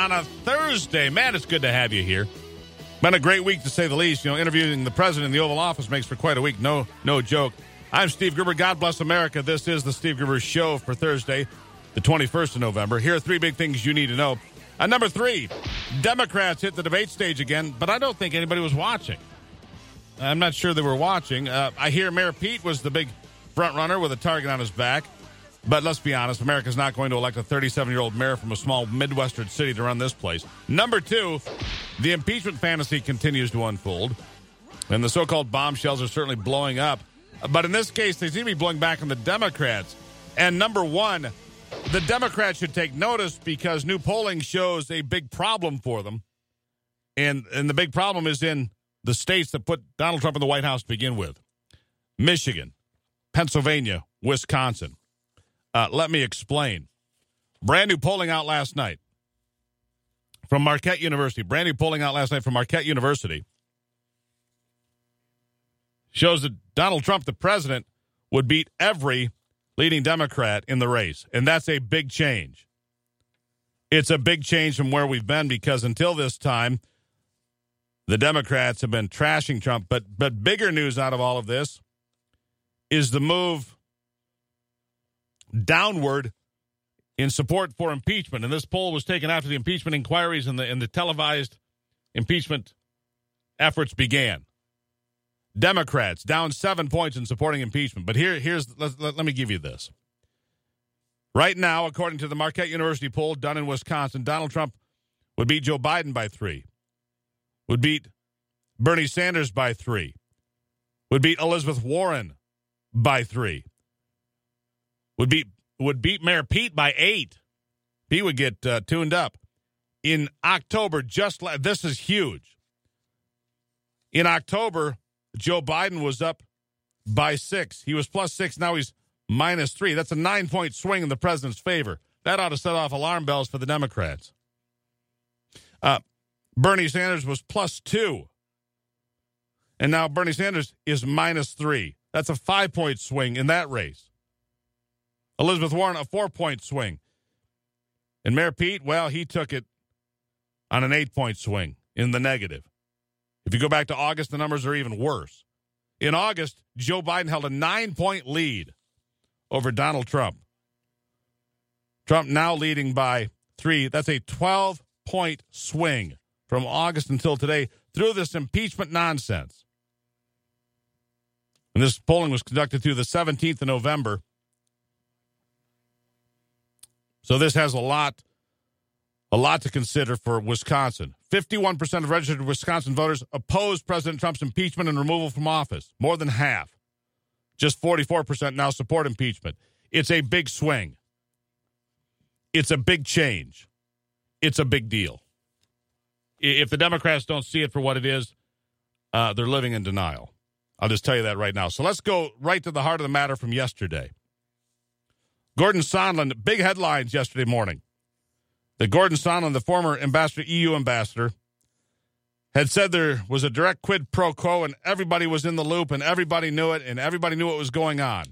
on a Thursday. Man, it's good to have you here. Been a great week, to say the least. You know, interviewing the president in the Oval Office makes for quite a week. No joke. I'm Steve Gruber. God bless America. This is the Steve Gruber Show for Thursday, the 21st of November. Here are three big things you need to know. Number three, Democrats hit the debate stage again, but I don't think anybody was watching. I'm not sure they were watching. I hear Mayor Pete was the big front runner with a target on his back. But let's be honest, America's not going to elect a 37-year-old mayor from a small Midwestern city to run this place. Number two, the impeachment fantasy continues to unfold, and the so-called bombshells are certainly blowing up. But in this case, they seem to be blowing back on the Democrats. And number one, the Democrats should take notice because new polling shows a big problem for them. And the big problem is in the states that put Donald Trump in the White House to begin with. Michigan, Pennsylvania, Wisconsin. Let me explain. Brand new polling out last night from Marquette University. Brand new polling out last night from Marquette University shows that Donald Trump, the president, would beat every leading Democrat in the race. And that's a big change. It's a big change from where we've been because until this time, the Democrats have been trashing Trump. But bigger news out of all of this is the move downward in support for impeachment. And this poll was taken after the impeachment inquiries and the televised impeachment efforts began. Democrats down 7 points in supporting impeachment. But let me give you this. Right now, according to the Marquette University poll done in Wisconsin, Donald Trump would beat Joe Biden by 3, would beat Bernie Sanders by 3, would beat Elizabeth Warren by 3, would beat Mayor Pete by 8. Pete would get tuned up. In October, this is huge. In October, Joe Biden was up by 6. He was plus 6. Now he's minus 3. That's a 9-point swing in the president's favor. That ought to set off alarm bells for the Democrats. Bernie Sanders was plus 2. And now Bernie Sanders is minus 3. That's a 5-point swing in that race. Elizabeth Warren, a 4-point swing. And Mayor Pete, well, he took it on an 8-point swing in the negative. If you go back to August, the numbers are even worse. In August, Joe Biden held a 9-point lead over Donald Trump. Trump now leading by 3. That's a 12-point swing from August until today through this impeachment nonsense. And this polling was conducted through the 17th of November. So this has a lot to consider for Wisconsin. 51% of registered Wisconsin voters opposed President Trump's impeachment and removal from office. More than half. Just 44% now support impeachment. It's a big swing. It's a big change. It's a big deal. If the Democrats don't see it for what it is, they're living in denial. I'll just tell you that right now. So let's go right to the heart of the matter from yesterday. Gordon Sondland, big headlines yesterday morning. That Gordon Sondland, the former EU ambassador, had said there was a direct quid pro quo and everybody was in the loop and everybody knew it and everybody knew what was going on.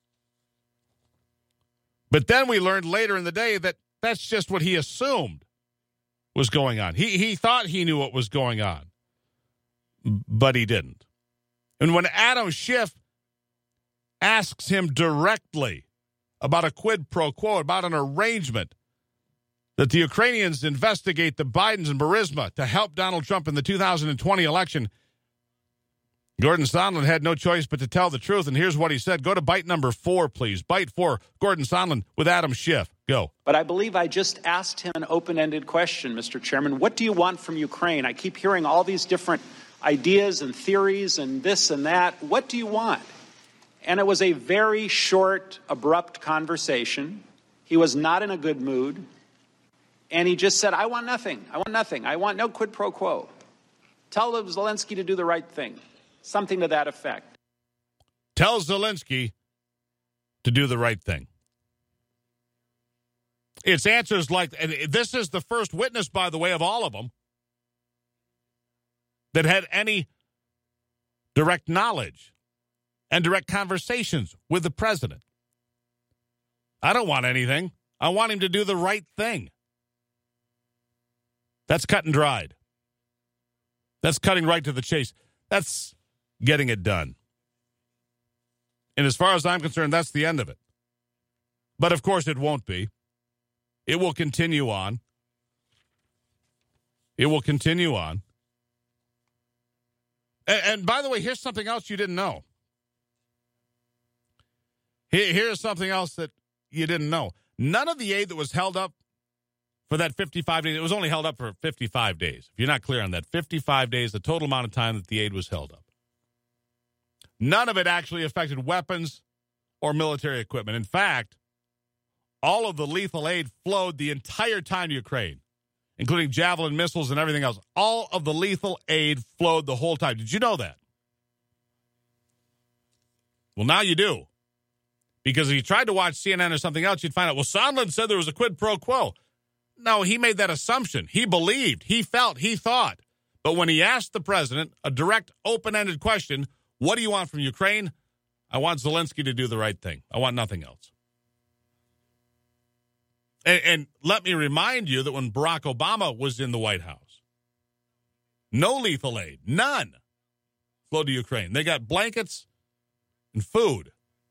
But then we learned later in the day that that's just what he assumed was going on. He thought he knew what was going on, but he didn't. And when Adam Schiff asks him directly about a quid pro quo, about an arrangement that the Ukrainians investigate the Bidens and Burisma to help Donald Trump in the 2020 election, Gordon Sondland had no choice but to tell the truth, and here's what he said. Go to bite number 4, please. Bite 4, Gordon Sondland with Adam Schiff. Go. But I believe I just asked him an open-ended question, Mr. Chairman. What do you want from Ukraine? I keep hearing all these different ideas and theories and this and that. What do you want? And it was a very short, abrupt conversation. He was not in a good mood. And he just said, I want nothing. I want nothing. I want no quid pro quo. Tell Zelensky to do the right thing. Something to that effect. Tell Zelensky to do the right thing. It's answers like, and this is the first witness, by the way, of all of them that had any direct knowledge and direct conversations with the president. I don't want anything. I want him to do the right thing. That's cut and dried. That's cutting right to the chase. That's getting it done. And as far as I'm concerned, that's the end of it. But, of course, it won't be. It will continue on. It will continue on. And by the way, here's something else you didn't know. Here's something else that you didn't know. None of the aid that was held up for that 55 days, it was only held up for 55 days. If you're not clear on that, 55 days, the total amount of time that the aid was held up. None of it actually affected weapons or military equipment. In fact, all of the lethal aid flowed the entire time to Ukraine, including Javelin missiles and everything else. All of the lethal aid flowed the whole time. Did you know that? Well, now you do. Because if you tried to watch CNN or something else, you'd find out, well, Sondland said there was a quid pro quo. No, he made that assumption. He believed, he felt, he thought. But when he asked the president a direct, open-ended question, what do you want from Ukraine? I want Zelensky to do the right thing. I want nothing else. And let me remind you that when Barack Obama was in the White House, no lethal aid, none, flowed to Ukraine. They got blankets and food.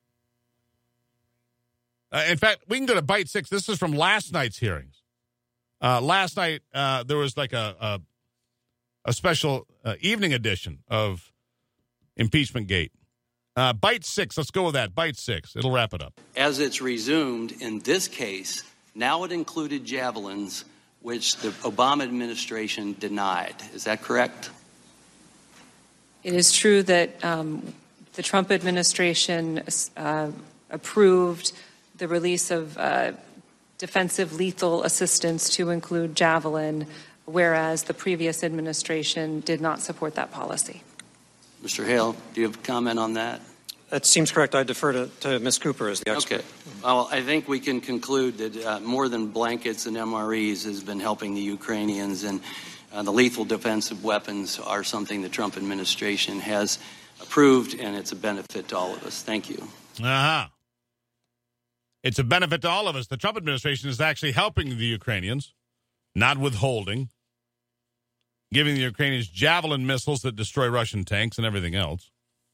In fact, we can go to Bite 6. This is from last night's hearings. Last night, there was like a special evening edition of Impeachment Gate. Bite 6, let's go with that. Bite 6. It'll wrap it up. As it's resumed in this case, now it included javelins, which the Obama administration denied. Is that correct? It is true that the Trump administration approved the release of defensive lethal assistance to include Javelin, whereas the previous administration did not support that policy. Mr. Hale, do you have a comment on that? That seems correct. I defer to Ms. Cooper as the expert. Okay. Well, I think we can conclude that more than blankets and MREs has been helping the Ukrainians, and the lethal defensive weapons are something the Trump administration has approved, and it's a benefit to all of us. Thank you. Uh-huh. It's a benefit to all of us. The Trump administration is actually helping the Ukrainians, not withholding, giving the Ukrainians Javelin missiles that destroy Russian tanks and everything else.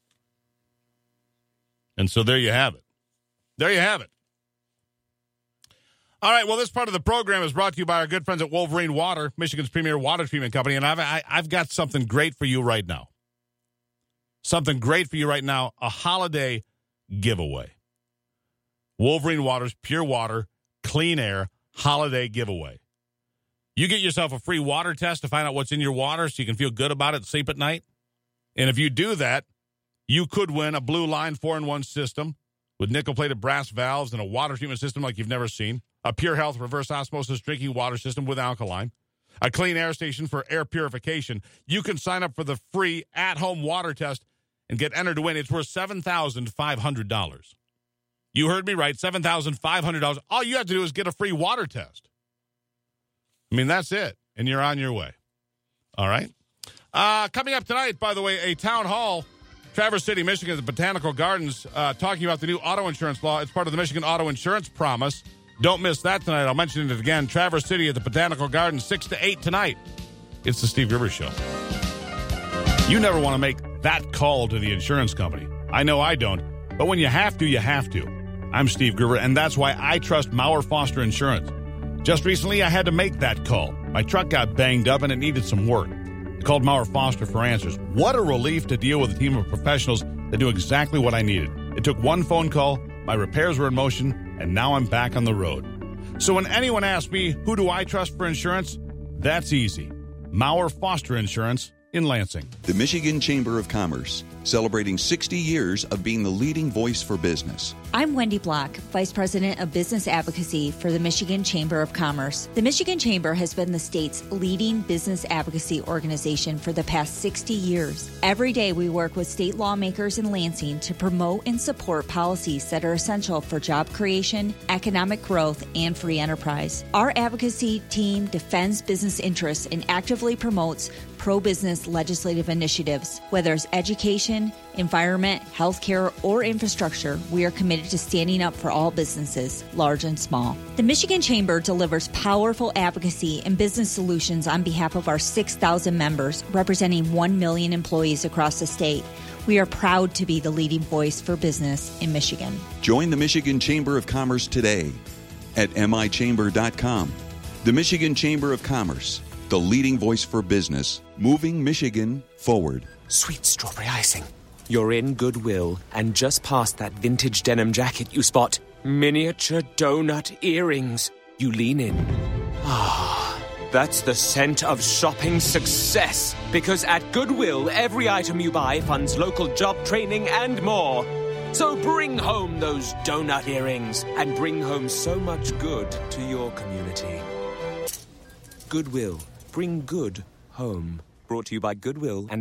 And so there you have it. There you have it. All right, well, this part of the program is brought to you by our good friends at Wolverine Water, Michigan's premier water treatment company, and I've got something great for you right now. Something great for you right now, a holiday giveaway. Wolverine Water's pure water, clean air, holiday giveaway. You get yourself a free water test to find out what's in your water so you can feel good about it and sleep at night. And if you do that, you could win a Blue Line 4-in-1 system with nickel-plated brass valves and a water treatment system like you've never seen, a Pure Health reverse osmosis drinking water system with alkaline, a clean air station for air purification. You can sign up for the free at-home water test and get entered to win. It's worth $7,500. You heard me right, $7,500. All you have to do is get a free water test. I mean, that's it, and you're on your way. All right? Coming up tonight, by the way, a town hall, Traverse City, Michigan, the Botanical Gardens, talking about the new auto insurance law. It's part of the Michigan Auto Insurance Promise. Don't miss that tonight. I'll mention it again. Traverse City at the Botanical Gardens, 6 to 8 tonight. It's the Steve Gerber Show. You never want to make that call to the insurance company. I know I don't, but when you have to, you have to. I'm Steve Gerber, and that's why I trust Maurer Foster Insurance. Just recently, I had to make that call. My truck got banged up, and it needed some work. I called Maurer Foster for answers. What a relief to deal with a team of professionals that knew exactly what I needed. It took one phone call, my repairs were in motion, and now I'm back on the road. So when anyone asks me, who do I trust for insurance? That's easy. Maurer Foster Insurance in Lansing. The Michigan Chamber of Commerce, celebrating 60 years of being the leading voice for business. I'm Wendy Block, Vice President of Business Advocacy for the Michigan Chamber of Commerce. The Michigan Chamber has been the state's leading business advocacy organization for the past 60 years. Every day we work with state lawmakers in Lansing to promote and support policies that are essential for job creation, economic growth, and free enterprise. Our advocacy team defends business interests and actively promotes pro-business legislative initiatives. Whether it's education, environment, healthcare, or infrastructure, we are committed to standing up for all businesses, large and small. The Michigan Chamber delivers powerful advocacy and business solutions on behalf of our 6,000 members, representing 1 million employees across the state. We are proud to be the leading voice for business in Michigan. Join the Michigan Chamber of Commerce today at michamber.com. The Michigan Chamber of Commerce, the leading voice for business, moving Michigan forward. Sweet strawberry icing. You're in Goodwill, and just past that vintage denim jacket you spot miniature donut earrings. You lean in. Ah, that's the scent of shopping success. Because at Goodwill, every item you buy funds local job training and more. So bring home those donut earrings and bring home so much good to your community. Goodwill. Bring good home. Brought to you by Goodwill and